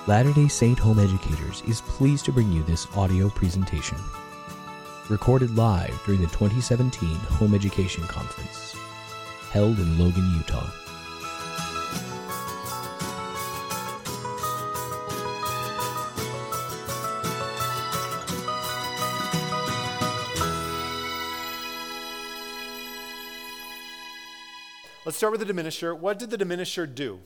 Latter-day Saint Home Educators is pleased to bring you this audio presentation. Recorded live during the 2017 Home Education Conference, held in Logan, Utah. Let's start with the diminisher. What did the diminisher do?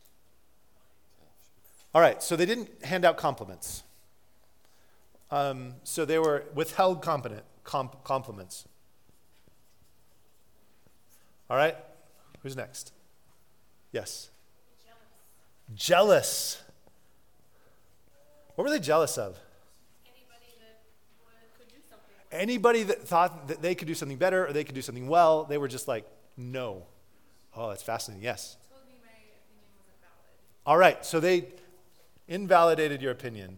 All right, so they didn't hand out compliments. So they were withheld compliments. All right, who's next? Yes? Jealous. What were they jealous of? Anybody that thought that they could do something better or they could do something well, they were just like, no. Oh, that's fascinating. Yes? Told me my opinion wasn't valid. All right, so they invalidated your opinion.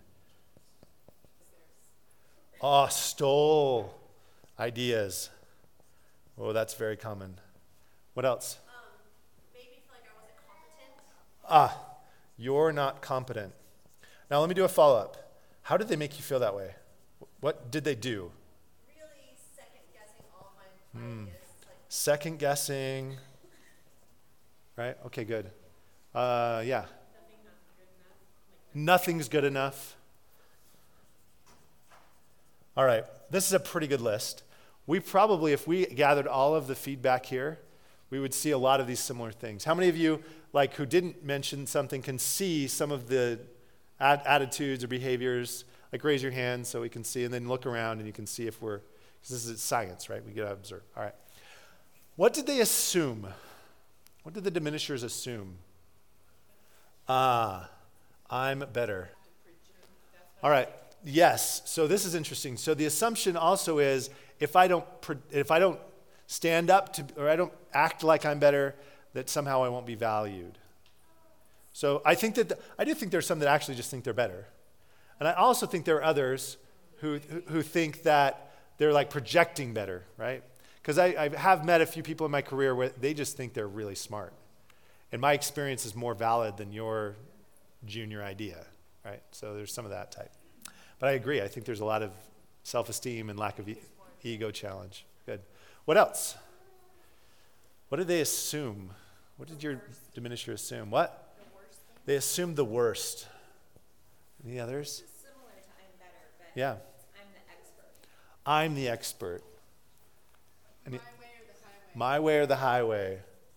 Oh, stole ideas. Oh, that's very common. What else? Made me feel like I wasn't competent. You're not competent. Now let me do a follow-up. How did they make you feel that way? What did they do? Really second-guessing all of my ideas. Second guessing. Right? Okay, good. Yeah. Nothing's good enough. All right. This is a pretty good list. We probably, if we gathered all of the feedback here, we would see a lot of these similar things. How many of you, like who didn't mention something, can see some of the attitudes or behaviors? Like raise your hand so we can see, and then look around and you can see if we're, because this is science, right? We got to observe. All right. What did they assume? What did the diminishers assume? I'm better. All right. Yes. So this is interesting. So the assumption also is if I don't stand up to, or I don't act like I'm better, that somehow I won't be valued. So I think that I do think there's some that actually just think they're better, and I also think there are others who think that they're like projecting better, right? Because I have met a few people in my career where they just think they're really smart. And my experience is more valid than your junior idea, right? So there's some of that type. But I agree. I think there's a lot of self-esteem and lack of ego challenge. Good. What else? What did they assume? What did your diminisher assume? What? The worst thing. They assumed the worst. Any others? It's similar to I'm better, but Yeah. I'm the expert. I'm the expert. My way or the highway. My way or the highway.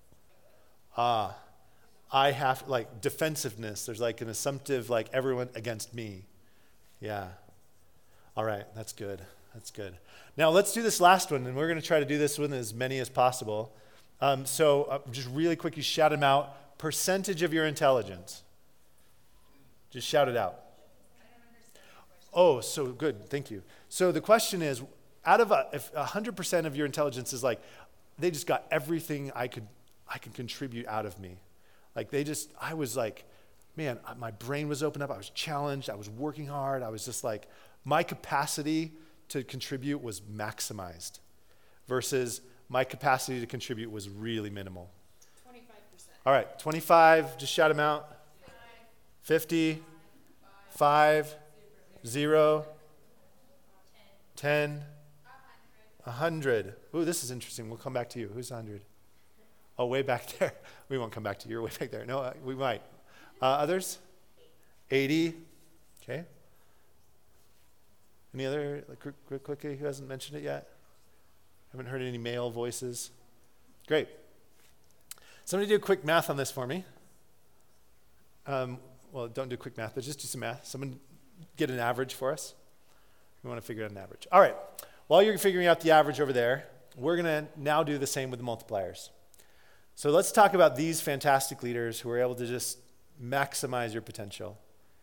I have, like, defensiveness. There's like an assumptive, like, everyone against me. Yeah. All right, that's good. That's good. Now let's do this last one, and we're going to try to do this with as many as possible. So just really quick, you shout them out. Percentage of your intelligence. Just shout it out. Oh, so good. Thank you. So the question is, out of if 100% of your intelligence is like, they just got everything I could contribute out of me. Like I was like, man, my brain was opened up. I was challenged. I was working hard. I was just like, my capacity to contribute was maximized versus my capacity to contribute was really minimal. 25%. All right, 25, just shout them out. 50, 5, 0, 10, 100. Ooh, this is interesting. We'll come back to you. Who's 100? Oh, way back there. We won't come back to you. You're way back there. No, we might. Others? 80. Okay. Any other, quickly, who hasn't mentioned it yet? Haven't heard any male voices? Great. Somebody do a quick math on this for me. Well, don't do quick math, but just do some math. Someone get an average for us. We want to figure out an average. All right. While you're figuring out the average over there, we're going to now do the same with the multipliers. So let's talk about these fantastic leaders who are able to just maximize your potential.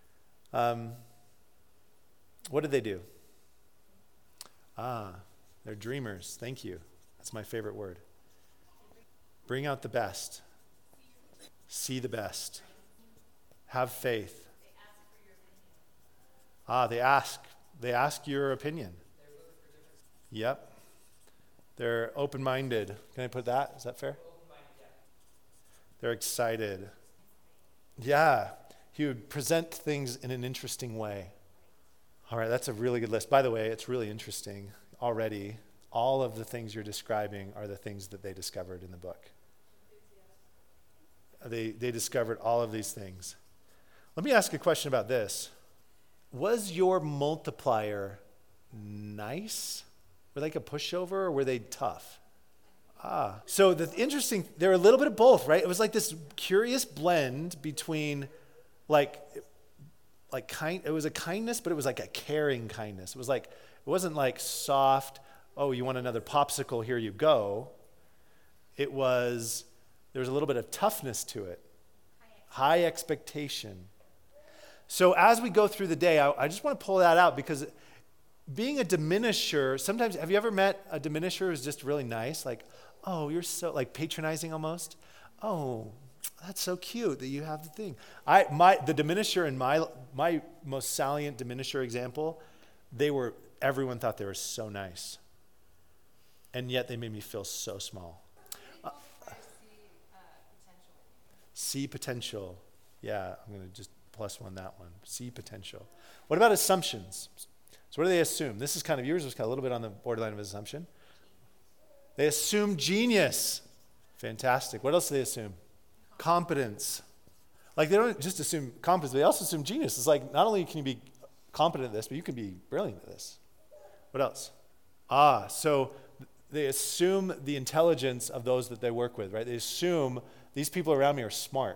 What did they do? They're dreamers. Thank you. That's my favorite word. Bring out the best. See the best. Have faith. They ask your opinion. Yep. They're open-minded. Can I put that? Is that fair? They're excited. Yeah. He would present things in an interesting way. All right, that's a really good list. By the way, it's really interesting already. All of the things you're describing are the things that they discovered in the book. They discovered all of these things. Let me ask a question about this. Was your multiplier nice? Were they like a pushover, or were they tough? So they're a little bit of both, right? It was like this curious blend between it was a kindness, but it was like a caring kindness. It wasn't like soft, oh, you want another popsicle, here you go. There was a little bit of toughness to it. High expectation. So as we go through the day, I just want to pull that out, because being a diminisher, sometimes, have you ever met a diminisher who's just really nice? Like, oh, you're so, like, patronizing almost. Oh, that's so cute that you have the thing. The diminisher in my most salient diminisher example, everyone thought they were so nice. And yet they made me feel so small. See potential. Yeah, I'm going to just +1 that one. See potential. What about assumptions? So what do they assume? This is yours was a little bit on the borderline of assumption. They assume genius. Fantastic. What else do they assume? Competence. Like, they don't just assume competence, they also assume genius. It's like, not only can you be competent at this, but you can be brilliant at this. What else? So they assume the intelligence of those that they work with, right? They assume these people around me are smart.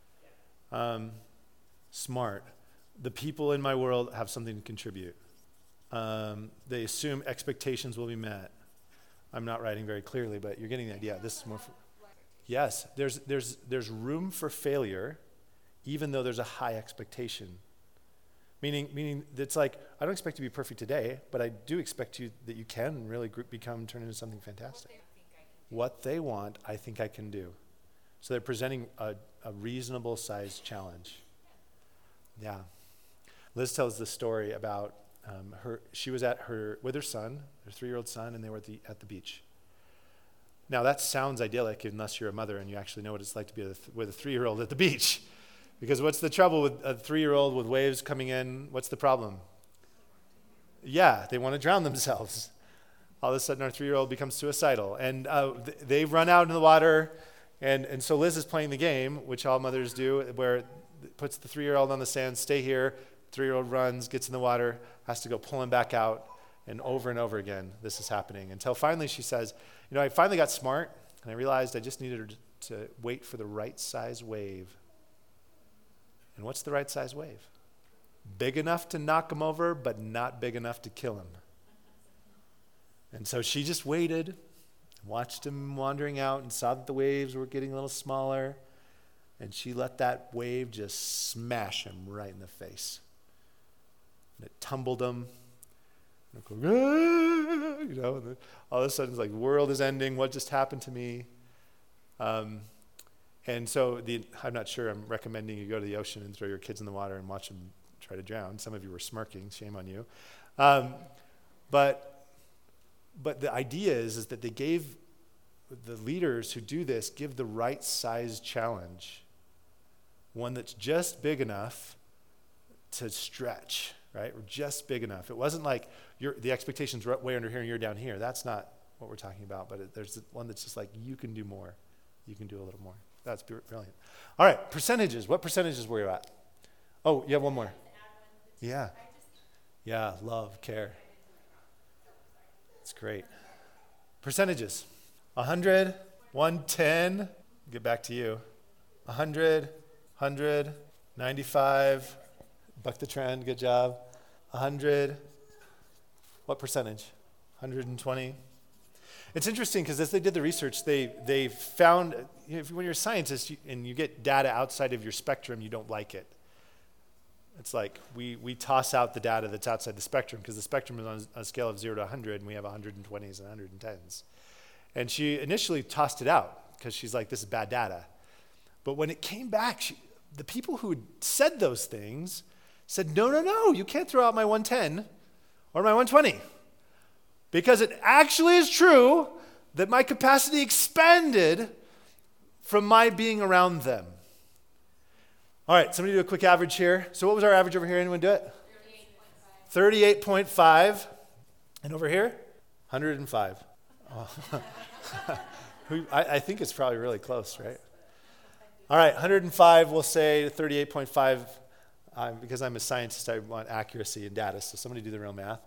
Smart. The people in my world have something to contribute. They assume expectations will be met. I'm not writing very clearly, but you're getting the idea. This is more. Yes, there's room for failure, even though there's a high expectation. Meaning it's like, I don't expect you to be perfect today, but I do expect that you can really turn into something fantastic. What they want, I think I can do. So they're presenting a reasonable sized challenge. Yeah. Liz tells the story about she was with her son, her 3-year-old son, and they were at the beach. Now that sounds idyllic unless you're a mother and you actually know what it's like to be with a 3-year-old at the beach. Because what's the trouble with a 3-year-old with waves coming in? What's the problem? Yeah, they want to drown themselves. All of a sudden our 3-year-old becomes suicidal. And they run out in the water, and so Liz is playing the game, which all mothers do, where it puts the 3-year-old on the sand, stay here. 3-year-old runs, gets in the water, has to go pull him back out, and over again, this is happening. Until finally she says, I finally got smart, and I realized I just needed to wait for the right size wave. And what's the right size wave? Big enough to knock him over, but not big enough to kill him. And so she just waited, watched him wandering out, and saw that the waves were getting a little smaller, and she let that wave just smash him right in the face. And it tumbled him. And and then all of a sudden it's like, the world is ending. What just happened to me? And so I'm not sure I'm recommending you go to the ocean and throw your kids in the water and watch them try to drown. Some of you were smirking. Shame on you. But the idea is that they gave the leaders who do this, give the right size challenge. One that's just big enough to stretch, right? Or just big enough. It wasn't like the expectations were way under here and you're down here. That's not what we're talking about. But there's one that's just like, you can do more. You can do a little more. That's brilliant. All right, percentages. What percentages were you at? Oh, you have one more. Yeah. Yeah, love, care. It's great. Percentages. 100, 110. Get back to you. 100, 100, 95. Buck the trend, good job. 100. What percentage? 120. It's interesting because as they did the research, they found, when you're a scientist and you get data outside of your spectrum, you don't like it. It's like we toss out the data that's outside the spectrum because the spectrum is on a scale of 0 to 100, and we have 120s and 110s. And she initially tossed it out because she's like, this is bad data. But when it came back, the people who had said those things said, no, you can't throw out my 110 or my 120. Because it actually is true that my capacity expanded from my being around them. All right, somebody do a quick average here. So what was our average over here? Anyone do it? 38.5. And over here? 105. Oh. I think it's probably really close, right? All right, 105, we'll say 38.5. Because I'm a scientist, I want accuracy in data, so somebody do the real math.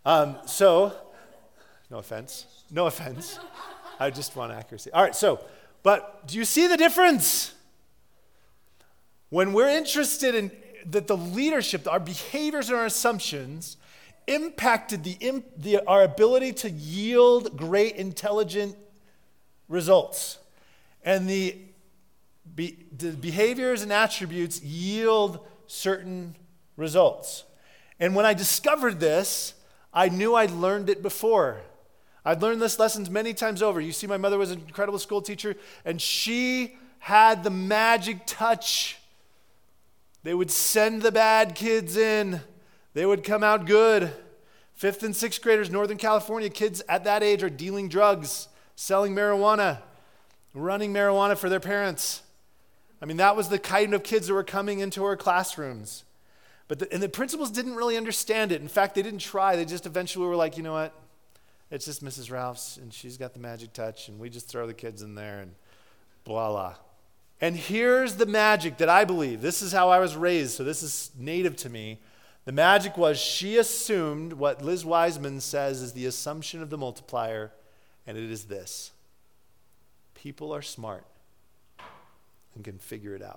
No offense. No offense. I just want accuracy. All right, but do you see the difference? When we're interested in that the leadership, our behaviors and our assumptions impacted our ability to yield great, intelligent results. And the behaviors and attributes yield certain results. And when I discovered this, I knew I'd learned it before. I'd learned this lessons many times over. You see, my mother was an incredible school teacher, and she had the magic touch. They would send the bad kids in. They would come out good. 5th and 6th graders, Northern California, kids at that age are dealing drugs, selling marijuana, running marijuana for their parents. I mean, that was the kind of kids that were coming into our classrooms. And the principals didn't really understand it. In fact, they didn't try. They just eventually were like, you know what? It's just Mrs. Ralph's, and she's got the magic touch, and we just throw the kids in there, and voila. And here's the magic that I believe. This is how I was raised, so this is native to me. The magic was she assumed what Liz Wiseman says is the assumption of the multiplier, and it is this. People are smart and can figure it out.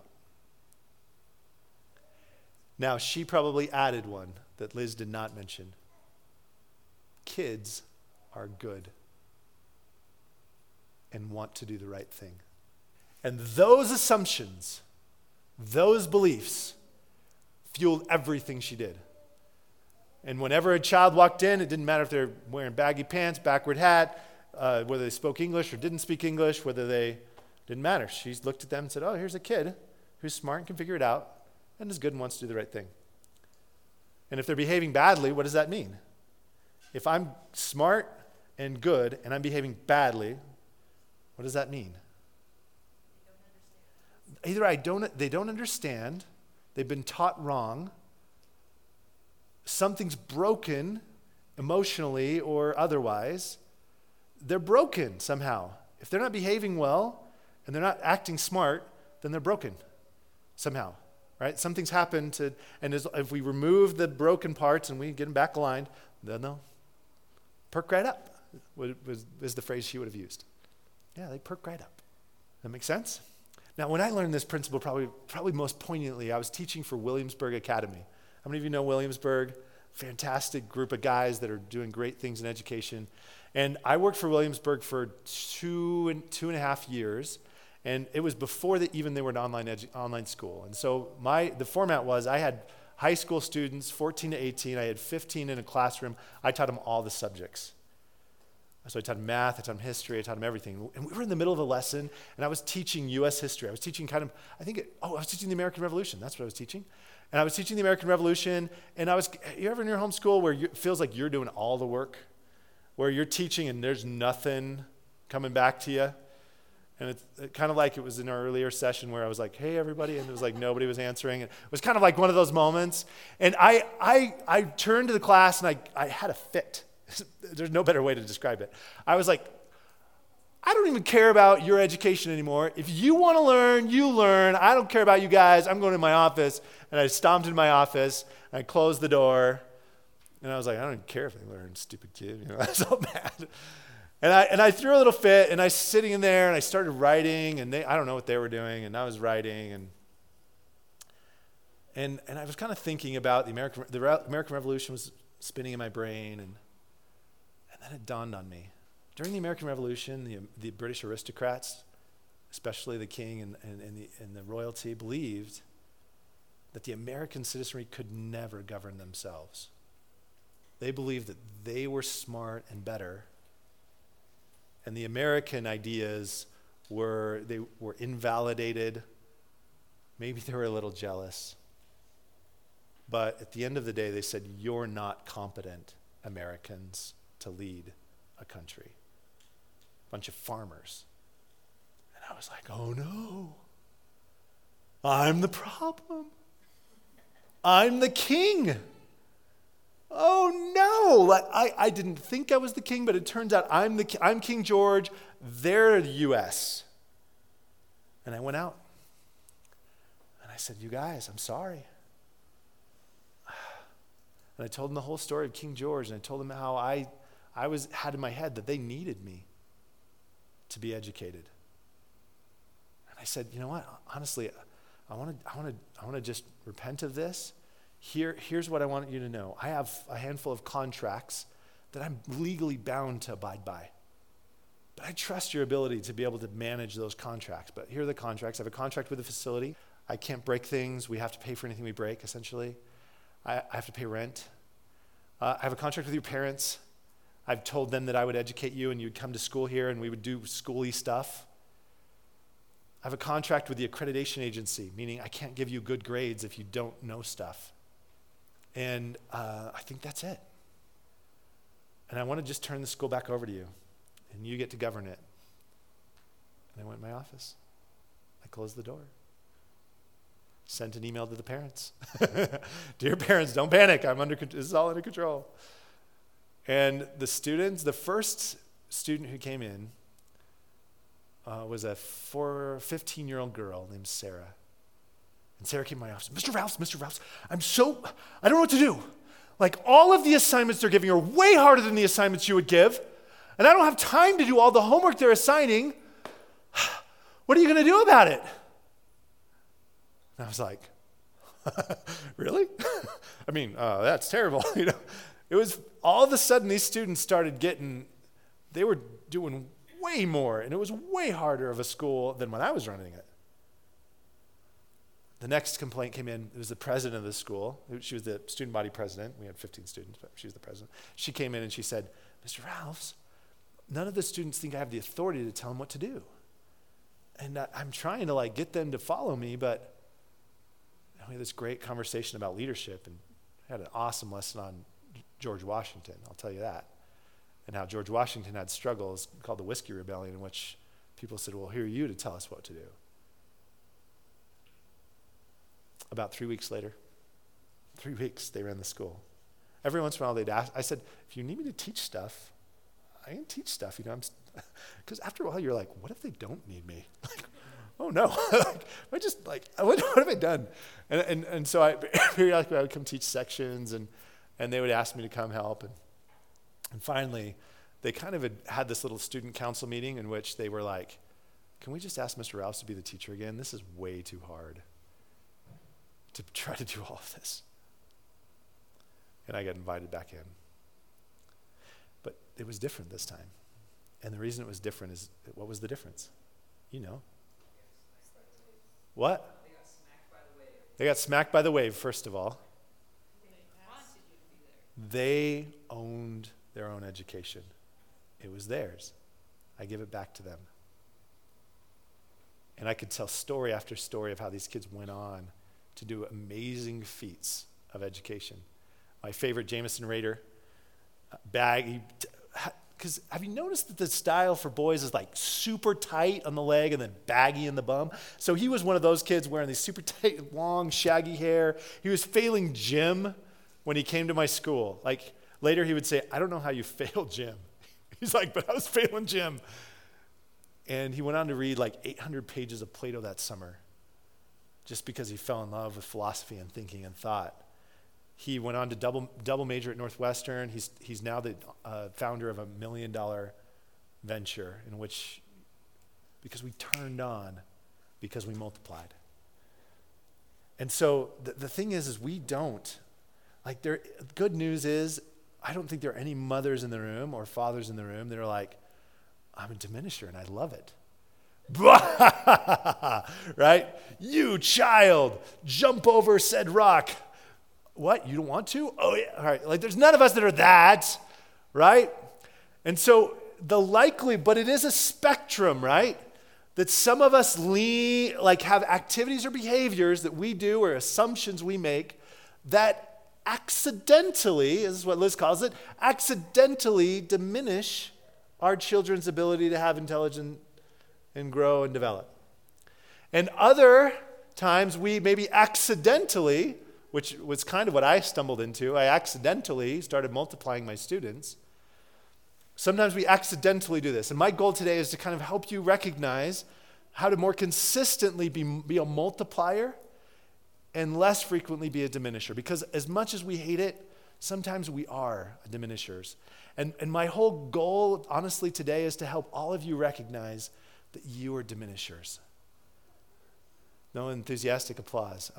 Now, she probably added one that Liz did not mention. Kids are good and want to do the right thing. And those assumptions, those beliefs, fueled everything she did. And whenever a child walked in, it didn't matter if they're wearing baggy pants, backward hat, whether they spoke English or didn't speak English, didn't matter. She looked at them and said, oh, here's a kid who's smart and can figure it out and is good and wants to do the right thing. And if they're behaving badly, what does that mean? If I'm smart and good and I'm behaving badly, what does that mean? Either they don't understand, they've been taught wrong, something's broken emotionally or otherwise, they're broken somehow. If they're not behaving well and they're not acting smart, then they're broken somehow, right? Something's happened if we remove the broken parts and we get them back aligned, then they'll perk right up, was the phrase she would have used. Yeah, they perk right up. That make sense? Now, when I learned this principle, probably most poignantly, I was teaching for Williamsburg Academy. How many of you know Williamsburg? Fantastic group of guys that are doing great things in education. And I worked for Williamsburg for two and a half years, and it was before they were an online school. And so the format was I had high school students, 14 to 18. I had 15 in a classroom. I taught them all the subjects. So I taught them math, I taught them history, I taught them everything. And we were in the middle of a lesson, and I was teaching U.S. history. I was teaching I was teaching the American Revolution. That's what I was teaching. And I was teaching the American Revolution, and you ever in your home school where it feels like you're doing all the work? Where you're teaching and there's nothing coming back to you? And it's kind of like it was in our earlier session where I was like, hey, everybody, and it was like nobody was answering. It was kind of like one of those moments. And I turned to the class, and I had a fit. There's no better way to describe it. I was like, I don't even care about your education anymore. If you want to learn, you learn. I don't care about you guys. I'm going to my office. And I stomped in my office, and I closed the door. And I was like, I don't even care if they learn, stupid kid. I was so mad. And I threw a little fit, and I was sitting in there, and I started writing, and I don't know what they were doing, and I was writing, and I was kind of thinking about the American Revolution was spinning in my brain, and then it dawned on me. During the American Revolution, the British aristocrats, especially the king and the royalty, believed that the American citizenry could never govern themselves. They believed that they were smart and better, and the American ideas were invalidated. Maybe they were a little jealous. But at the end of the day, they said, you're not competent Americans to lead a country. A bunch of farmers. And I was like, oh no. I'm the problem. I'm the king. Oh no, like, I didn't think I was the king, but it turns out I'm King George, they're the U.S. And I went out and I said, you guys, I'm sorry. And I told them the whole story of King George, and I told them how I had in my head that they needed me to be educated. And I said, you know what? Honestly, I want to just repent of this. Here's what I want you to know. I have a handful of contracts that I'm legally bound to abide by. But I trust your ability to be able to manage those contracts. But here are the contracts. I have a contract with the facility. I can't break things. We have to pay for anything we break, essentially. I have to pay rent. I have a contract with your parents. I've told them that I would educate you and you'd come to school here and we would do schooly stuff. I have a contract with the accreditation agency, meaning I can't give you good grades if you don't know stuff. And I think that's it. And I want to just turn the school back over to you, and you get to govern it. And I went in my office. I closed the door. Sent an email to the parents. Dear parents, don't panic. This is all under control. And the students, the first student who came in was a 15-year-old girl named Sarah. And Sarah came to my office. Mr. Rouse, I don't know what to do. Like, all of the assignments they're giving are way harder than the assignments you would give. And I don't have time to do all the homework they're assigning. What are you going to do about it? And I was like, really? I mean, that's terrible. It was all of a sudden these students started they were doing way more, and it was way harder of a school than when I was running it. The next complaint came in. It was the president of the school. She was the student body president. We had 15 students, but she was the president. She came in and she said, Mr. Rouse, none of the students think I have the authority to tell them what to do. And I'm trying to get them to follow me, but we had this great conversation about leadership, and I had an awesome lesson on George Washington, I'll tell you that, and how George Washington had struggles called the Whiskey Rebellion, in which people said, well, here are you to tell us what to do. About 3 weeks later, 3 weeks, they ran the school. Every once in a while they'd ask, I said, if you need me to teach stuff, I can teach stuff, because after a while you're like, what if they don't need me? Oh no, what have I done? And so periodically I would come teach sections, and they would ask me to come help. And finally, they kind of had this little student council meeting in which they were like, can we just ask Mr. Rouse to be the teacher again? This is way too hard to try to do all of this. And I got invited back in. But it was different this time. And the reason it was different is, what was the difference? What? They got smacked by the wave, first of all. They owned their own education. It was theirs. I give it back to them. And I could tell story after story of how these kids went on to do amazing feats of education. My favorite, Jameson Rader, because have you noticed that the style for boys is super tight on the leg and then baggy in the bum? So he was one of those kids wearing these super tight, long, shaggy hair. He was failing gym when he came to my school. Later he would say, I don't know how you failed gym. He's like, but I was failing gym. And he went on to read 800 pages of Plato that summer, just because he fell in love with philosophy and thinking and thought. He went on to double major at Northwestern. He's now the founder of $1 million venture because we turned on, because we multiplied. And so the thing is we don't. Good news is, I don't think there are any mothers in the room or fathers in the room that are like, I'm a diminisher and I love it. Right? You child, jump over said rock. What? You don't want to? Oh, yeah. All right. There's none of us that are that, right? And so but it is a spectrum, right? That some of us have activities or behaviors that we do or assumptions we make that accidentally, this is what Liz calls it, accidentally diminish our children's ability to have intelligence and grow and develop. And other Sometimes we maybe accidentally, which was kind of what I stumbled into, I accidentally started multiplying my students. Sometimes we accidentally do this. And my goal today is to kind of help you recognize how to more consistently be a multiplier and less frequently be a diminisher. Because as much as we hate it, sometimes we are diminishers. And my whole goal, honestly, today is to help all of you recognize that you are diminishers. No enthusiastic applause.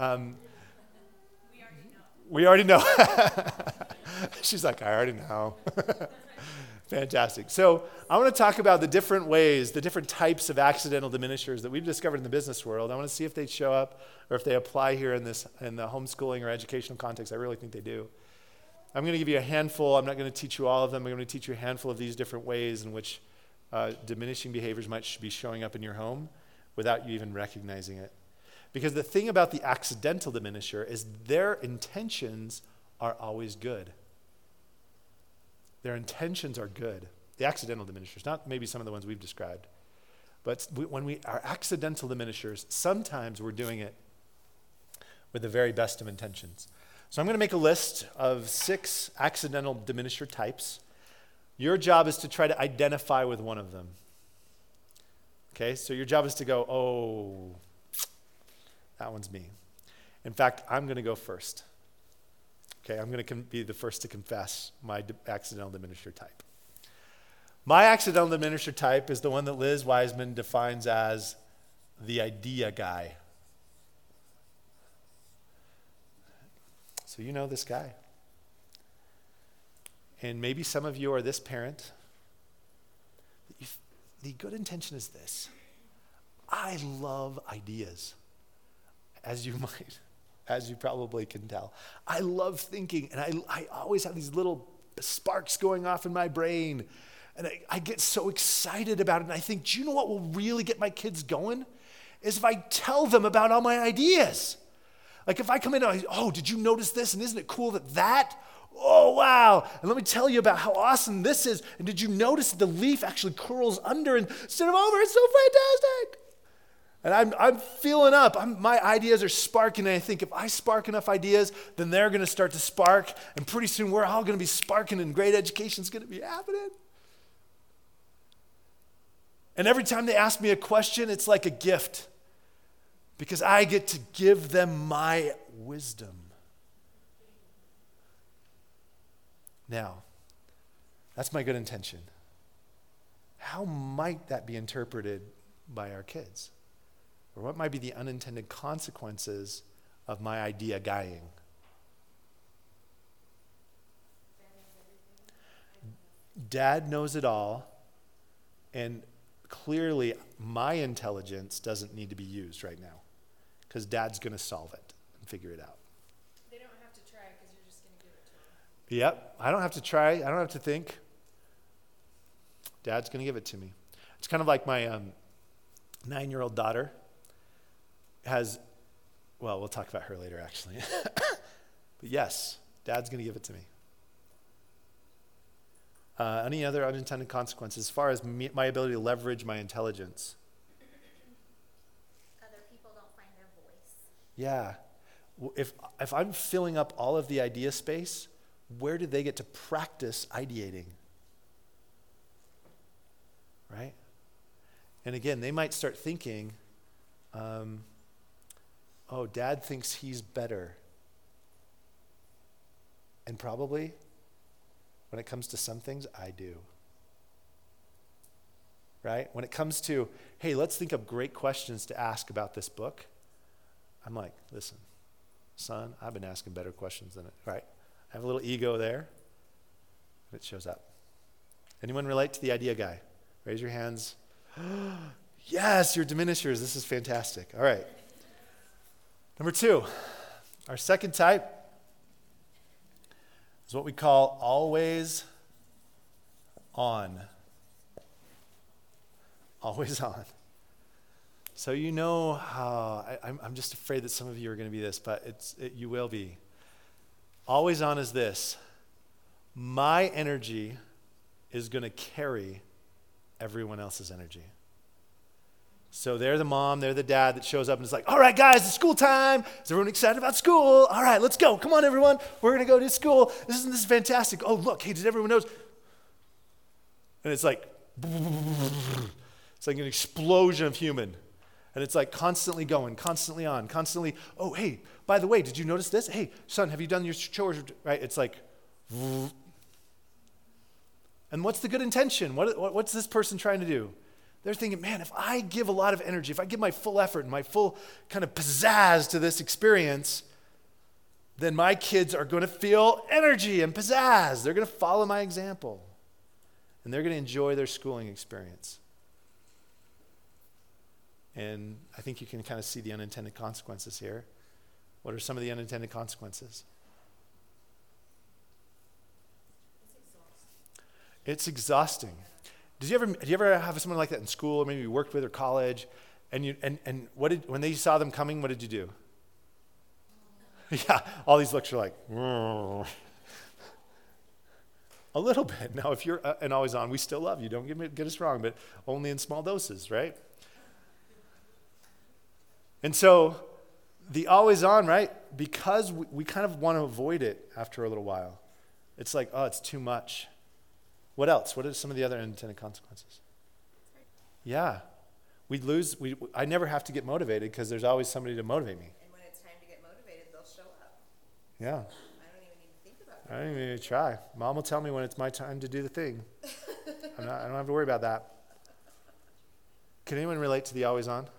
We already know. She's like, I already know. Fantastic. So I want to talk about the different ways, the different types of accidental diminishers that we've discovered in the business world. I want to see if they show up or if they apply here in the homeschooling or educational context. I really think they do. I'm going to give you a handful. I'm not going to teach you all of them. I'm going to teach you a handful of these different ways in which diminishing behaviors might be showing up in your home without you even recognizing it. Because the thing about the accidental diminisher is their intentions are always good. Their intentions are good. The accidental diminishers, not maybe some of the ones we've described. But when we are accidental diminishers, sometimes we're doing it with the very best of intentions. So I'm going to make a list of 6 accidental diminisher types. Your job is to try to identify with one of them. Okay, so your job is to go, oh, that one's me. In fact, I'm going to go first. Okay, I'm going to be the first to confess my accidental diminisher type. My accidental diminisher type is the one that Liz Wiseman defines as the idea guy. So you know this guy. And maybe some of you are this parent. The good intention is this. I love ideas, as you probably can tell. I love thinking, and I always have these little sparks going off in my brain, and I get so excited about it, and I think, do you know what will really get my kids going? Is if I tell them about all my ideas. Like if I come in and did you notice this, and isn't it cool that? Oh, wow. And let me tell you about how awesome this is, and did you notice the leaf actually curls under instead of over? It's so fantastic. And I'm feeling up. My ideas are sparking, and I think if I spark enough ideas, then they're going to start to spark, and pretty soon we're all going to be sparking, and great education's going to be happening. And every time they ask me a question, it's like a gift, because I get to give them my wisdom. Now, that's my good intention. How might that be interpreted by our kids? Or what might be the unintended consequences of my idea guying? Dad knows it all, and clearly my intelligence doesn't need to be used right now, because Dad's going to solve it and figure it out. They don't have to try because you're just going to give it to them. Yep, I don't have to try. I don't have to think. Dad's going to give it to me. It's kind of like my 9-year-old daughter we'll talk about her later actually. But yes, Dad's going to give it to me. Any other unintended consequences as far as my ability to leverage my intelligence? Other people don't find their voice. Yeah. If I'm filling up all of the idea space, where do they get to practice ideating? Right? And again, they might start thinking, Dad thinks he's better. And probably, when it comes to some things, I do. Right? When it comes to, hey, let's think of great questions to ask about this book, I'm like, listen, son, I've been asking better questions than it. Right? I have a little ego there, but it shows up. Anyone relate to the idea guy? Raise your hands. Yes, you're diminishers. This is fantastic. All right. Number 2, our second type is what we call always on. Always on. So you know how, I'm just afraid that some of you are going to be this, but you will be. Always on is this. My energy is going to carry everyone else's energy. So they're the mom, they're the dad that shows up and is like, all right, guys, it's school time. Is everyone excited about school? All right, let's go. Come on, everyone. We're going to go to school. This is fantastic. Oh, look, hey, did everyone notice? And it's like an explosion of human. And it's like constantly going, constantly on, constantly, oh, hey, by the way, did you notice this? Hey, son, have you done your chores? Right? It's like, and what's the good intention? What's this person trying to do? They're thinking, man, if I give a lot of energy, if I give my full effort and my full kind of pizzazz to this experience, then my kids are going to feel energy and pizzazz. They're going to follow my example. And they're going to enjoy their schooling experience. And I think you can kind of see the unintended consequences here. What are some of the unintended consequences? It's exhausting. Did you ever have someone like that in school, or maybe you worked with or college, and when they saw them coming, what did you do? Yeah, all these looks are like, a little bit. Now, if you're an always on, we still love you. Don't get us wrong, but only in small doses, right? And so the always on, right? Because we kind of want to avoid it after a little while. It's like, oh, it's too much. What else? What are some of the other unintended consequences? Yeah. I never have to get motivated because there's always somebody to motivate me. And when it's time to get motivated, they'll show up. Yeah. I don't even need to think about it. I don't even need to try. Mom will tell me when it's my time to do the thing. I don't have to worry about that. Can anyone relate to the always on?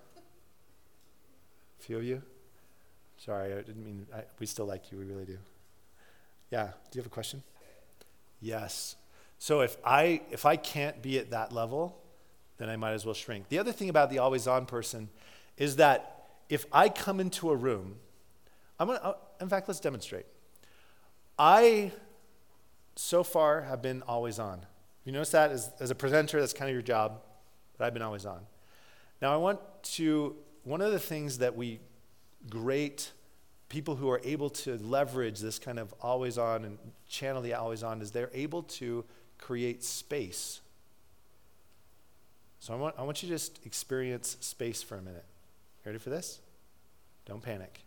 A few of you? Sorry, I didn't mean, we still like you, we really do. Yeah, do you have a question? Yes. So if I can't be at that level, then I might as well shrink. The other thing about the always on person is that if I come into a room, in fact, let's demonstrate. I, so far, have been always on. You notice that as a presenter, that's kind of your job, but I've been always on. Now one of the things that great people who are able to leverage this kind of always on and channel the always on is they're able to create space. So I want you to just experience space for a minute. You ready for this? Don't panic.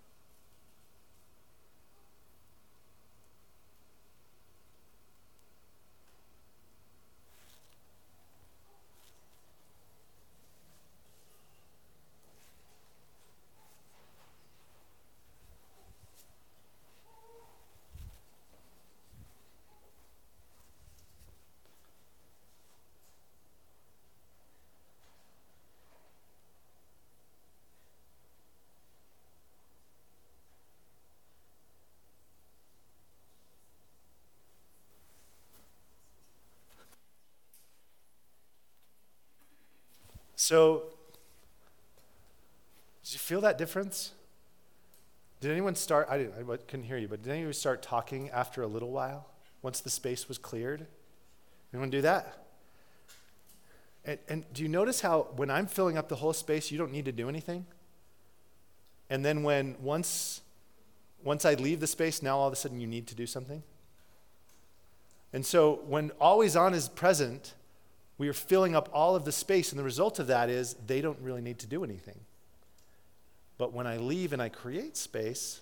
So, did you feel that difference? Did anyone start, I couldn't hear you, but did anyone start talking after a little while, once the space was cleared? Anyone do that? And do you notice how when I'm filling up the whole space, you don't need to do anything? And then once I leave the space, now all of a sudden you need to do something? And so when always on is present, we are filling up all of the space, and the result of that is they don't really need to do anything. But when I leave and I create space,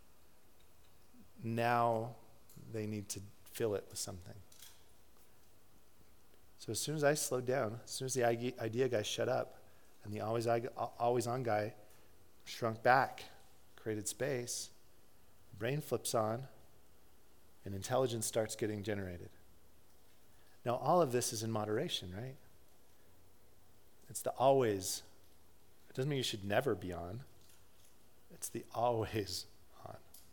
now they need to fill it with something. So as soon as I slowed down, as soon as the idea guy shut up, and the always on guy shrunk back, created space, brain flips on, and intelligence starts getting generated. Now, all of this is in moderation, right? It's the always. It doesn't mean you should never be on. It's the always on.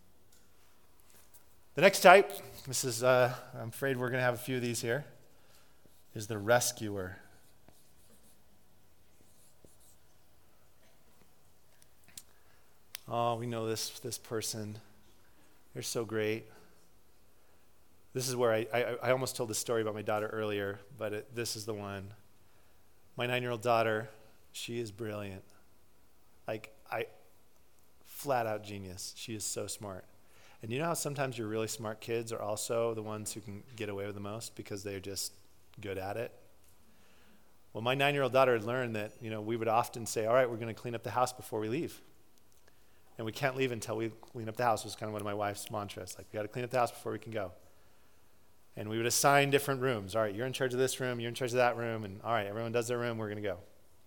The next type, this is, I'm afraid we're going to have a few of these here, is the rescuer. Oh, we know this person. They're so great. This is where I almost told this story about my daughter earlier, but this is the one. My 9-year-old daughter, she is brilliant. Flat out genius. She is so smart. And you know how sometimes your really smart kids are also the ones who can get away with the most because they're just good at it? Well, my 9-year-old daughter had learned that, we would often say, all right, we're going to clean up the house before we leave. And we can't leave until we clean up the house. It was kind of one of my wife's mantras. Like, we got to clean up the house before we can go. And we would assign different rooms. All right, you're in charge of this room, you're in charge of that room, and all right, everyone does their room, we're going to go.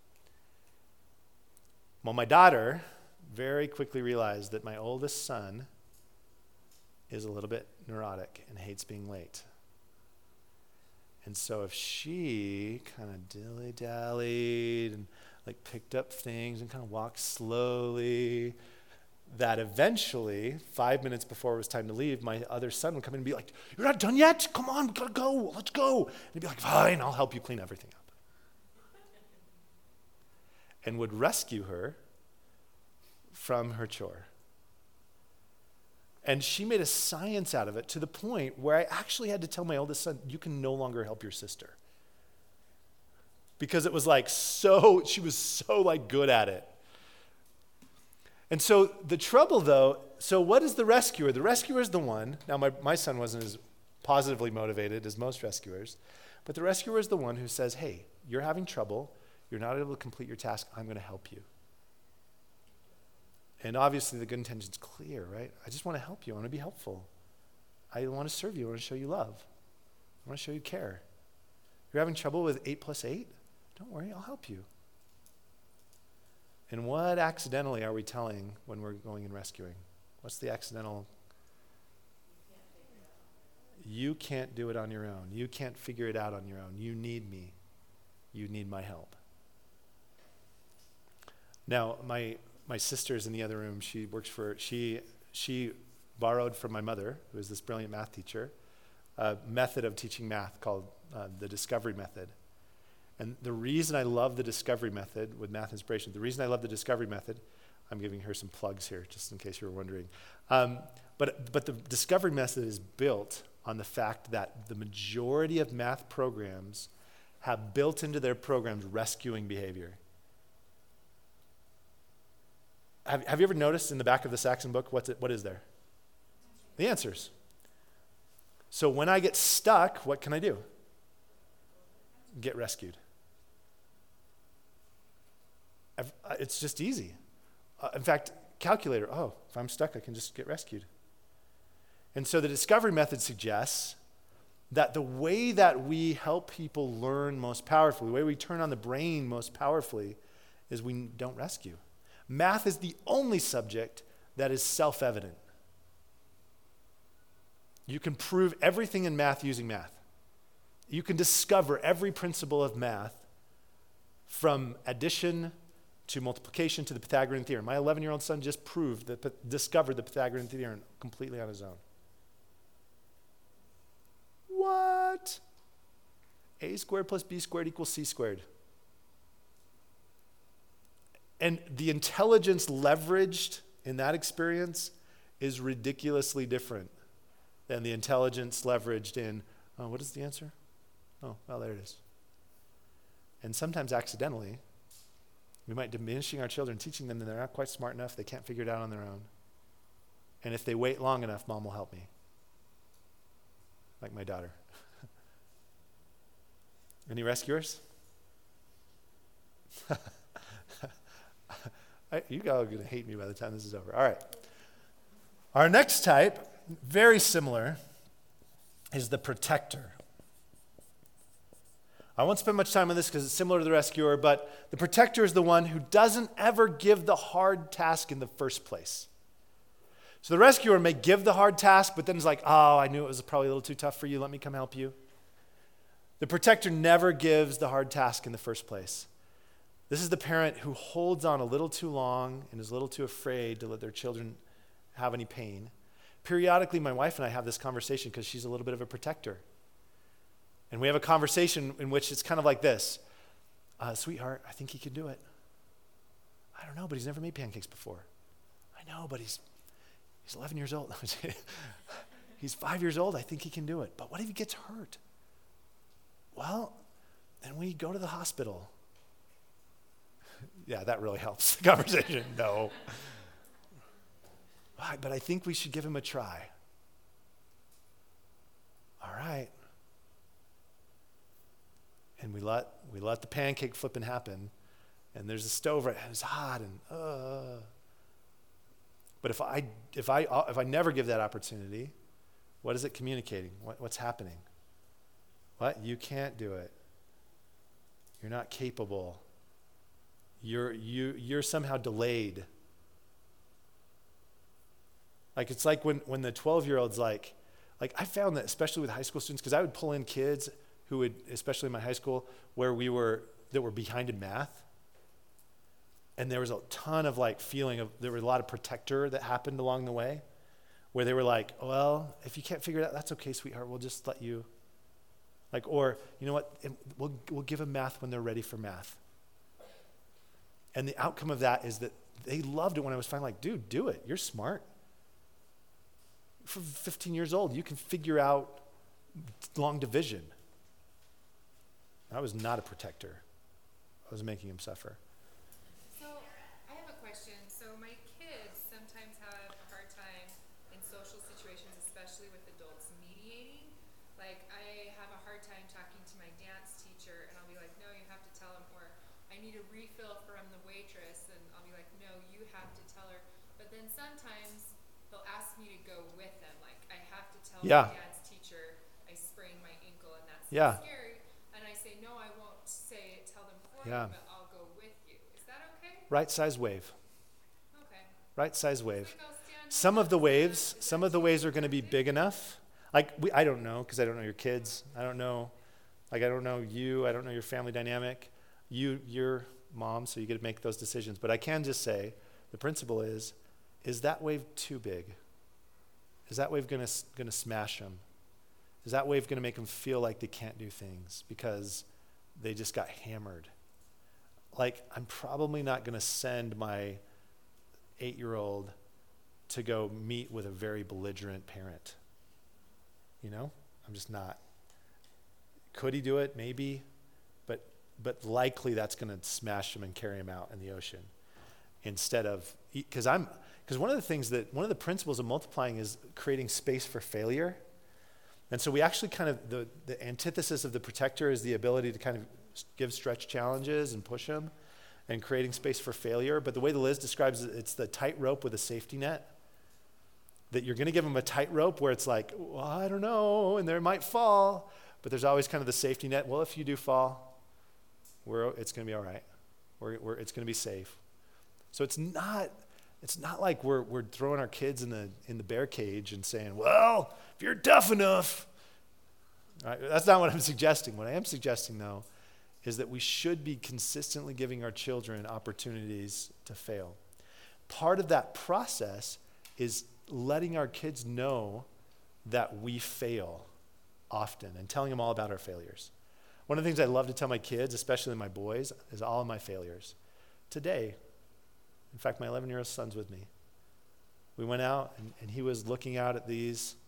Well, my daughter very quickly realized that my oldest son is a little bit neurotic and hates being late. And so if she kind of dilly-dallied and like picked up things and kind of walked slowly, that eventually, 5 minutes before it was time to leave, my other son would come in and be like, "You're not done yet? Come on, we gotta go, let's go." And he'd be like, "Fine, I'll help you clean everything up." And would rescue her from her chore. And she made a science out of it to the point where I actually had to tell my oldest son, "You can no longer help your sister." Because it was like she was so like good at it. And so the trouble though, so what is the rescuer? The rescuer is the one, now my son wasn't as positively motivated as most rescuers, but the rescuer is the one who says, "Hey, you're having trouble, you're not able to complete your task, I'm going to help you." And obviously the good intention's clear, right? I just want to help you, I want to be helpful. I want to serve you, I want to show you love. I want to show you care. You're having trouble with 8 plus 8? Don't worry, I'll help you. And what accidentally are we telling when we're going and rescuing? What's the accidental? You can't do it on your own. You can't figure it out on your own. You need me. You need my help. Now, my sister's in the other room. She borrowed from my mother, who is this brilliant math teacher, a method of teaching math called the discovery method. And the reason I love the discovery method with Math Inspiration, I'm giving her some plugs here, just in case you were wondering. But the discovery method is built on the fact that the majority of math programs have built into their programs rescuing behavior. Have you ever noticed in the back of the Saxon book, what is there? The answers. So when I get stuck, what can I do? Get rescued. It's just easy. In fact, calculator, if I'm stuck, I can just get rescued. And so the discovery method suggests that the way that we help people learn most powerfully, the way we turn on the brain most powerfully, is we don't rescue. Math is the only subject that is self-evident. You can prove everything in math using math. You can discover every principle of math from addition to multiplication to the Pythagorean theorem. My 11-year-old son just discovered the Pythagorean theorem completely on his own. What? A squared plus B squared equals C squared. And the intelligence leveraged in that experience is ridiculously different than the intelligence leveraged in, what is the answer? Oh, well, there it is. And sometimes accidentally, we might diminishing our children, teaching them that they're not quite smart enough, they can't figure it out on their own. And if they wait long enough, Mom will help me. Like my daughter. Any rescuers? You guys are going to hate me by the time this is over. All right. Our next type, very similar, is the protector. I won't spend much time on this because it's similar to the rescuer, but the protector is the one who doesn't ever give the hard task in the first place. So the rescuer may give the hard task, but then is like, I knew it was probably a little too tough for you. Let me come help you. The protector never gives the hard task in the first place. This is the parent who holds on a little too long and is a little too afraid to let their children have any pain. Periodically, my wife and I have this conversation because she's a little bit of a protector. And we have a conversation in which it's kind of like this. Sweetheart, I think he can do it. I don't know, but he's never made pancakes before. I know, but he's 11 years old. He's 5 years old. I think he can do it. But what if he gets hurt? Well, then we go to the hospital. Yeah, that really helps the conversation. No. But I think we should give him a try. All right. and we let the pancake flipping happen, and there's a stove right, and it's hot, and But if I never give that opportunity, what is it communicating? What's happening? What? You can't do it. You're not capable. You're somehow delayed. Like it's like when the 12-year-old's like I found that especially with high school students, because I would pull in kids who would, especially in my high school, that were behind in math. And there was a ton of there was a lot of protector that happened along the way, where they were like, well, if you can't figure it out, that's okay, sweetheart, we'll just let you. Or, you know what, we'll give them math when they're ready for math. And the outcome of that is that they loved it when I was finally like, dude, do it, you're smart. For 15 years old, you can figure out long division. I was not a protector. I was making him suffer. So I have a question. So my kids sometimes have a hard time in social situations, especially with adults mediating. Like I have a hard time talking to my dance teacher, and I'll be like, no, you have to tell him, or I need a refill from the waitress, and I'll be like, no, you have to tell her. But then sometimes they'll ask me to go with them. Like I have to tell my dance teacher I sprained my ankle, and that's scary. And I say, no, I won't say it, tell them for you, but I'll go with you. Is that okay? Right size wave. Okay. Right size wave. Like I'll stand Some of the waves are going to be big enough. I don't know, because I don't know your kids. I don't know you. I don't know your family dynamic. You're mom, so you get to make those decisions. But I can just say, the principle is that wave too big? Is that wave going to smash them? Is that wave going to make them feel like they can't do things because they just got hammered? I'm probably not going to send my 8-year-old to go meet with a very belligerent parent. I'm just not. Could he do it? Maybe. But likely that's going to smash him and carry him out in the ocean. Instead of, because one of the principles of multiplying is creating space for failure. And so we actually kind of, the antithesis of the protector is the ability to kind of give stretch challenges and push them and creating space for failure. But the way the Liz describes it, it's the tightrope with a safety net. That you're going to give them a tightrope where it's like, well, I don't know, and they might fall. But there's always kind of the safety net. Well, if you do fall, it's going to be all right. It's going to be safe. So it's not like we're throwing our kids in the bear cage and saying, well, if you're tough enough. Right? That's not what I'm suggesting. What I am suggesting, though, is that we should be consistently giving our children opportunities to fail. Part of that process is letting our kids know that we fail often and telling them all about our failures. One of the things I love to tell my kids, especially my boys, is all of my failures. Today, in fact, my 11-year-old son's with me. We went out, and he was looking out at these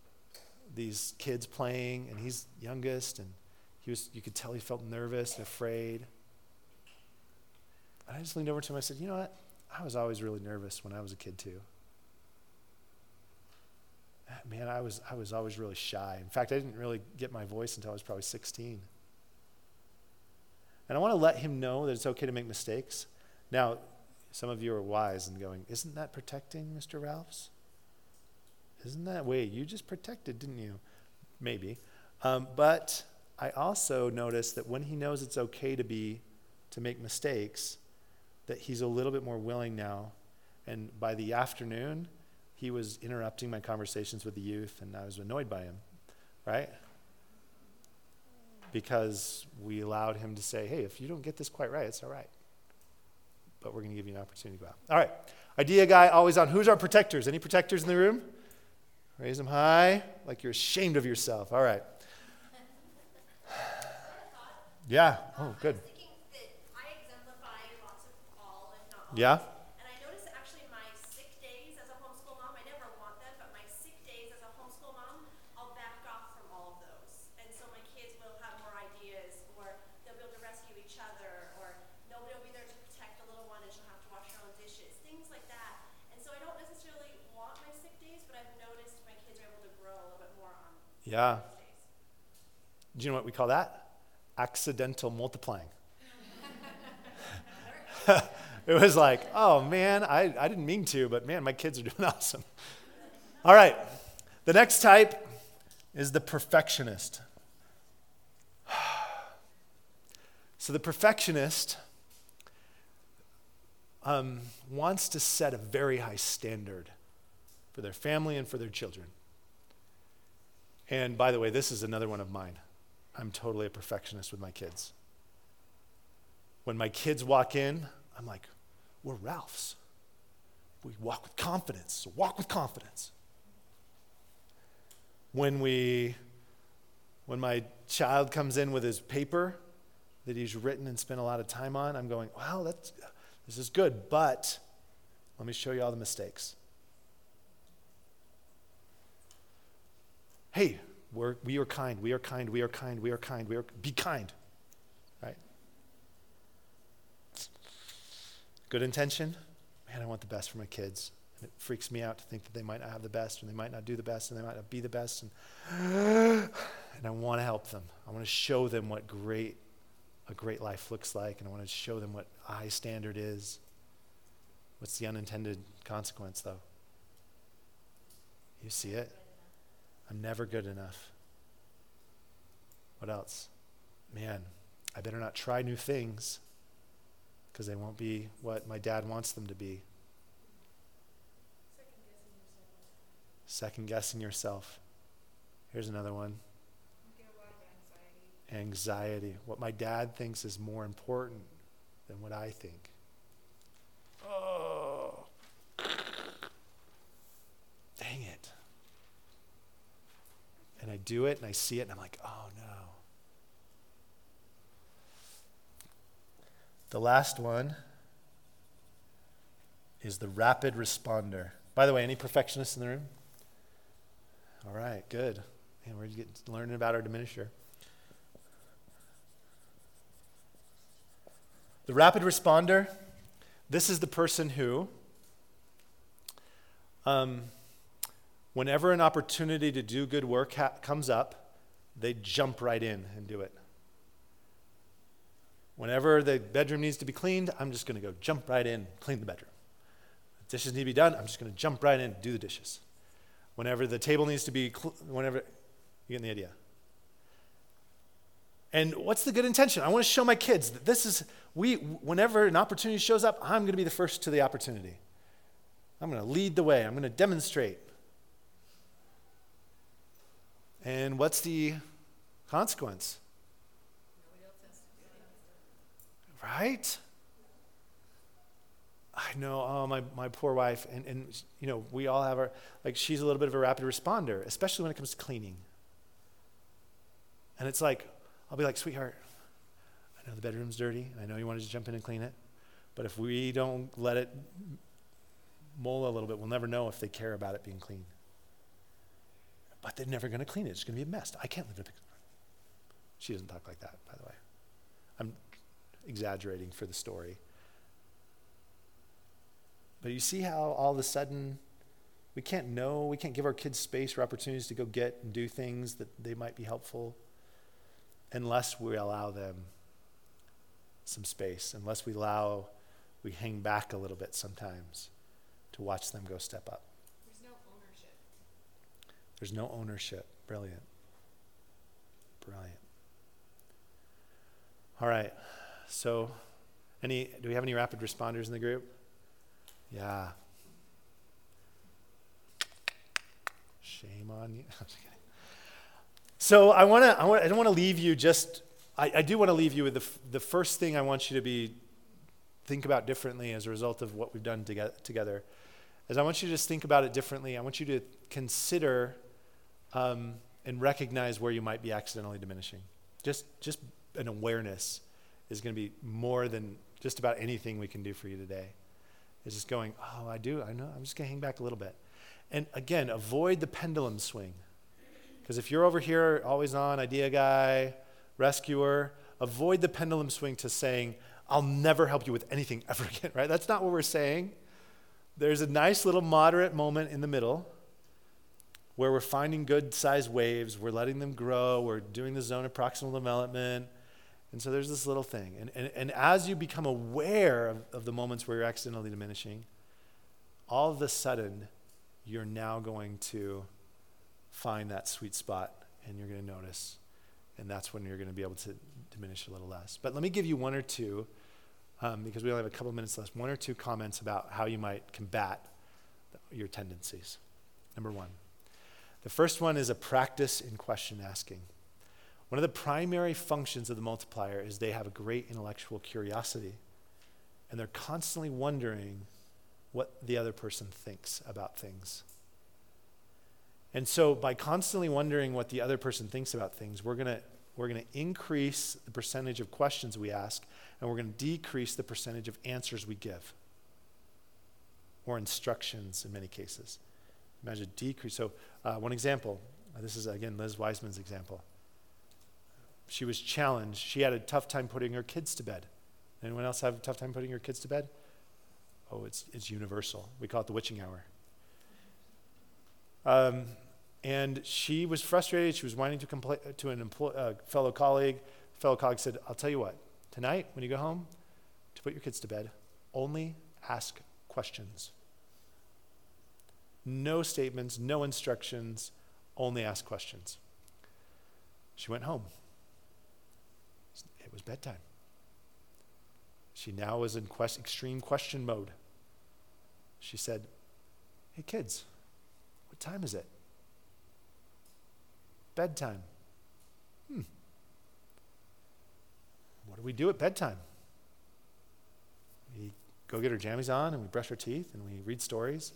kids playing, and he's youngest, and you could tell he felt nervous and afraid. And I just leaned over to him, I said, you know what? I was always really nervous when I was a kid too. Man, I was always really shy. In fact, I didn't really get my voice until I was probably 16. And I want to let him know that it's okay to make mistakes. Now, some of you are wise and going, isn't that protecting, Mr. Ralphs? Isn't that, wait, you just protected, didn't you? Maybe. But I also notice that when he knows it's okay to make mistakes, that he's a little bit more willing now. And by the afternoon, he was interrupting my conversations with the youth, and I was annoyed by him, right? Because we allowed him to say, hey, if you don't get this quite right, it's all right. But we're going to give you an opportunity to go out. All right. Idea guy, always on. Who's our protectors? Any protectors in the room? Raise them high, like you're ashamed of yourself. All right. Yeah. Oh, good. I was thinking that I exemplify lots of all, if not all. Yeah. And I noticed that actually my sick days as a homeschool mom, I never want them, but my sick days as a homeschool mom, I'll back off from all of those. And so my kids will have more ideas, or they'll be able to rescue each other, or nobody will be there to protect the little one and she'll have to wash her own dishes, things like that. And so I don't necessarily want my sick days, but I've noticed my kids are able to grow a little bit more on Yeah. those days. Do you know what we call that? accidental multiplying. It was like, oh man, I didn't mean to, but man, my kids are doing awesome. All right, the next type is the perfectionist. So the perfectionist wants to set a very high standard for their family and for their children. And by the way, this is another one of mine. I'm totally a perfectionist with my kids. When my kids walk in, I'm like, we're Ralphs. We walk with confidence, so walk with confidence. When my child comes in with his paper that he's written and spent a lot of time on, I'm going, well, this is good, but let me show you all the mistakes. Hey, we are kind, we are kind, we are kind, we are kind, be kind, right? Good intention, man, I want the best for my kids. And it freaks me out to think that they might not have the best, and they might not do the best, and they might not be the best, and I want to help them. I want to show them what a great life looks like, and I want to show them what a high standard is. What's the unintended consequence, though? You see it? I'm never good enough. What else? Man, I better not try new things because they won't be what my dad wants them to be. Second guessing yourself. Here's another one. Get a lot of anxiety. Anxiety. What my dad thinks is more important than what I think. Oh. Dang it. And I do it and I see it and I'm like, oh no. The last one is the rapid responder. By the way, any perfectionists in the room? All right, good. Man, we're learning about our diminisher. The rapid responder, this is the person who, whenever an opportunity to do good work comes up, they jump right in and do it. Whenever the bedroom needs to be cleaned, I'm just going to go jump right in, clean the bedroom. Dishes need to be done, I'm just going to jump right in and do the dishes. Whenever the table needs to be, whenever, you get the idea. And what's the good intention? I want to show my kids that this is, whenever an opportunity shows up, I'm going to be the first to the opportunity. I'm going to lead the way. I'm going to demonstrate. And what's the consequence? Right? I know, oh, my poor wife, and you know, we all have she's a little bit of a rapid responder, especially when it comes to cleaning. And it's like, I'll be like, sweetheart, I know the bedroom's dirty, I know you wanted to jump in and clean it, but if we don't let it mull a little bit, we'll never know if they care about it being clean. But they're never going to clean it, it's going to be a mess. I can't live in a picture. She doesn't talk like that, by the way. I'm exaggerating for the story. But you see how all of a sudden we can't give our kids space or opportunities to go get and do things that they might be helpful unless we allow them some space, unless we hang back a little bit sometimes to watch them go step up. There's no ownership. There's no ownership. Brilliant. Brilliant. All right. So, do we have any rapid responders in the group? Yeah. Shame on you. I'm just kidding. So I don't want to leave you I do want to leave you with the first thing I want you to think about differently as a result of what we've done together. Is I want you to just think about it differently. I want you to consider and recognize where you might be accidentally diminishing. Just an awareness is going to be more than just about anything we can do for you today. It's just going, oh, I know, I'm just going to hang back a little bit. And again, avoid the pendulum swing. Because if you're over here, always on, idea guy, rescuer, avoid the pendulum swing to saying, I'll never help you with anything ever again, right? That's not what we're saying. There's a nice little moderate moment in the middle where we're finding good-sized waves, we're letting them grow, we're doing the zone of proximal development, And so there's this little thing. And as you become aware of the moments where you're accidentally diminishing, all of a sudden, you're now going to find that sweet spot and you're going to notice. And that's when you're going to be able to diminish a little less. But let me give you one or two, because we only have a couple of minutes left, one or two comments about how you might combat your tendencies. Number one. The first one is a practice in question asking. One of the primary functions of the multiplier is they have a great intellectual curiosity, and they're constantly wondering what the other person thinks about things. And so by constantly wondering what the other person thinks about things, we're going to increase the percentage of questions we ask, and we're going to decrease the percentage of answers we give, or instructions in many cases. Imagine decrease. So one example, this is again Liz Wiseman's example. She was challenged. She had a tough time putting her kids to bed. Anyone else have a tough time putting your kids to bed? Oh, it's universal. We call it the witching hour. And she was frustrated. She was whining to complain to a fellow colleague. Fellow colleague said, I'll tell you what, tonight when you go home to put your kids to bed, only ask questions. No statements, no instructions, only ask questions. She went home. It was bedtime. She now was in extreme question mode. She said, hey kids, what time is it? Bedtime. What do we do at bedtime? We go get our jammies on and we brush our teeth and we read stories.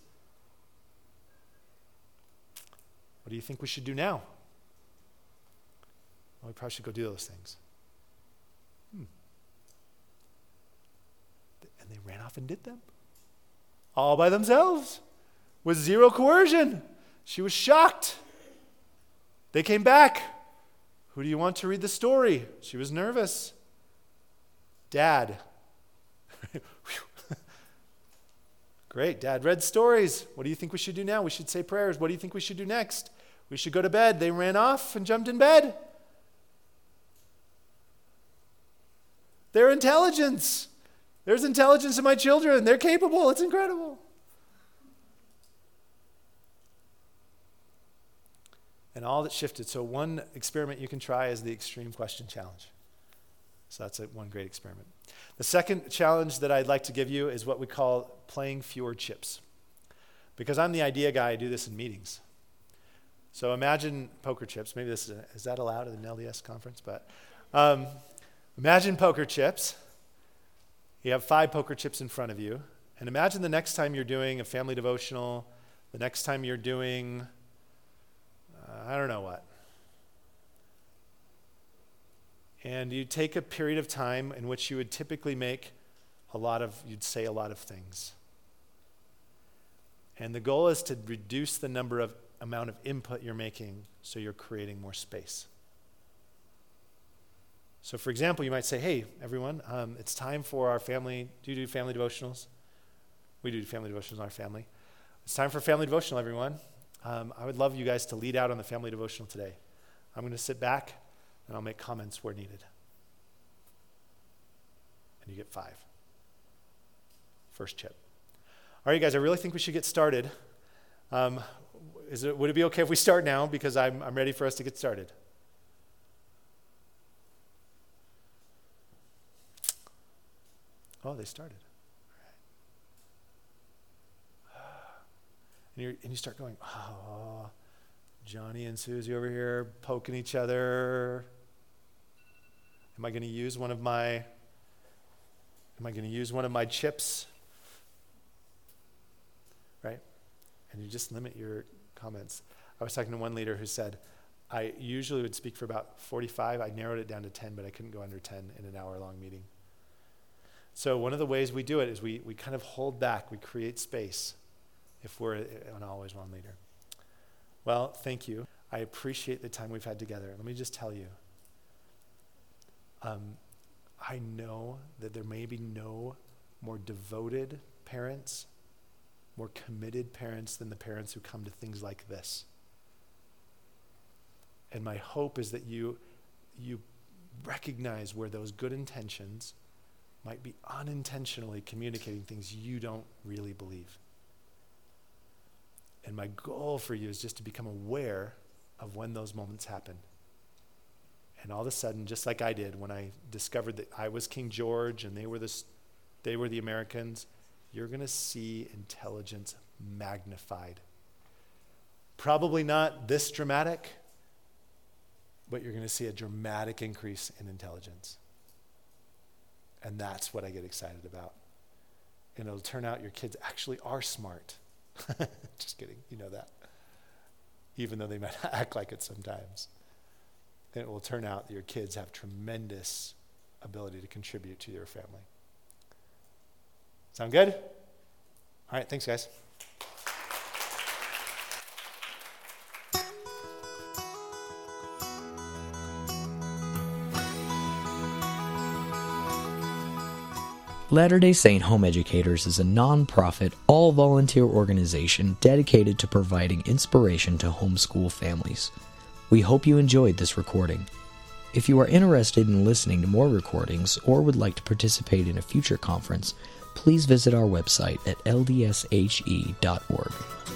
What do you think we should do now? Well, we probably should go do those things. And they ran off and did them. All by themselves. With zero coercion. She was shocked. They came back. Who do you want to read the story? She was nervous. Dad. Great, Dad read stories. What do you think we should do now? We should say prayers. What do you think we should do next? We should go to bed. They ran off and jumped in bed. Their intelligence. There's intelligence in my children. They're capable. It's incredible. And all that shifted. So one experiment you can try is the extreme question challenge. So that's one great experiment. The second challenge that I'd like to give you is what we call playing fewer chips. Because I'm the idea guy, I do this in meetings. So imagine poker chips. Maybe this is that allowed at an LDS conference? But imagine poker chips. You have 5 poker chips in front of you. And imagine the next time you're doing a family devotional, the next time you're doing, I don't know what. And you take a period of time in which you would typically you'd say a lot of things. And the goal is to reduce the amount of input you're making so you're creating more space. So for example, you might say, hey, everyone, it's time for our family. Do you do family devotionals? We do family devotionals in our family. It's time for family devotional, everyone. I would love you guys to lead out on the family devotional today. I'm going to sit back and I'll make comments where needed. And you get 5. First chip. All right, guys, I really think we should get started. Would it be okay if we start now? Because I'm ready for us to get started. Oh, they started. All right. And you start going, oh, Johnny and Susie over here poking each other. Am I going to use one of my chips? Right? And you just limit your comments. I was talking to one leader who said, I usually would speak for about 45. I narrowed it down to 10, but I couldn't go under 10 in an hour-long meeting. So one of the ways we do it is we kind of hold back. We create space if we're an always one leader. Well, thank you. I appreciate the time we've had together. Let me just tell you, I know that there may be no more devoted parents, more committed parents than the parents who come to things like this. And my hope is that you recognize where those good intentions might be unintentionally communicating things you don't really believe. And my goal for you is just to become aware of when those moments happen. And all of a sudden, just like I did when I discovered that I was King George and they were the Americans, you're going to see intelligence magnified. Probably not this dramatic, but you're going to see a dramatic increase in intelligence. And that's what I get excited about. And it'll turn out your kids actually are smart. Just kidding, you know that. Even though they might act like it sometimes. And it will turn out that your kids have tremendous ability to contribute to your family. Sound good? All right, thanks, guys. Latter-day Saint Home Educators is a non-profit, all-volunteer organization dedicated to providing inspiration to homeschool families. We hope you enjoyed this recording. If you are interested in listening to more recordings or would like to participate in a future conference, please visit our website at ldshe.org.